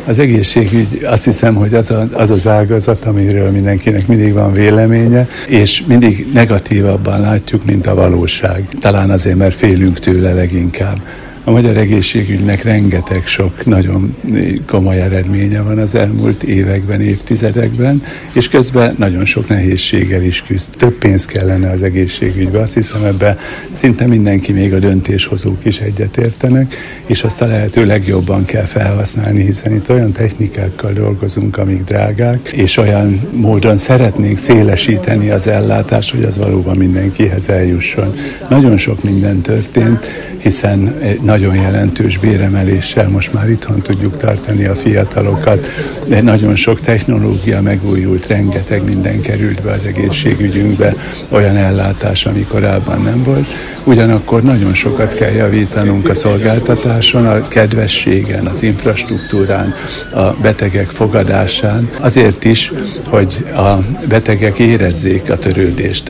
Az egészségügy azt hiszem, hogy az az ágazat, amiről mindenkinek mindig van véleménye, és mindig negatívabban látjuk, mint a valóság. Talán azért, mert félünk tőle leginkább. A magyar egészségügynek rengeteg sok nagyon komoly eredménye van az elmúlt években, évtizedekben, és közben nagyon sok nehézséggel is küzd. Több pénz kellene az egészségügybe, azt hiszem ebben szinte mindenki, még a döntéshozók is egyetértenek, és azt a lehető legjobban kell felhasználni, hiszen itt olyan technikákkal dolgozunk, amik drágák, és olyan módon szeretnénk szélesíteni az ellátást, hogy az valóban mindenkihez eljusson. Nagyon sok minden történt, hiszen nagyon jelentős béremeléssel most már itthon tudjuk tartani a fiatalokat, de nagyon sok technológia megújult, rengeteg minden került be az egészségügyünkbe, olyan ellátás, ami korábban nem volt. Ugyanakkor nagyon sokat kell javítanunk a szolgáltatáson, a kedvességen, az infrastruktúrán, a betegek fogadásán, azért is, hogy a betegek érezzék a törődést.